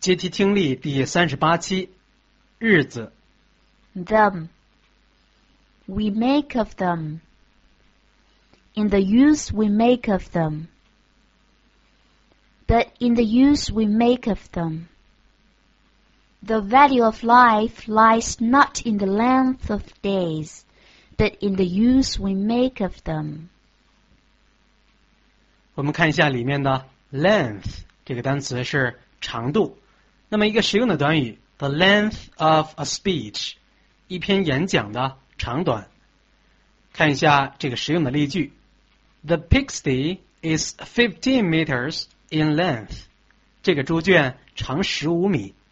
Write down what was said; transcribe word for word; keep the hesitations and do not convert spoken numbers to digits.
阶梯听力第三十八期，日子。 Them. We make of them. In the use we make of them. But in the use we make of them. The value of life lies not in the length of days, but in the use we make of them. 我们看一下里面的 length 这个单词是长度。那么一个实用的短语 the length of a speech 一篇演讲的长短。看一下这个实用的例句 The pigsty is fifteen meters in length 这个猪圈长十五米。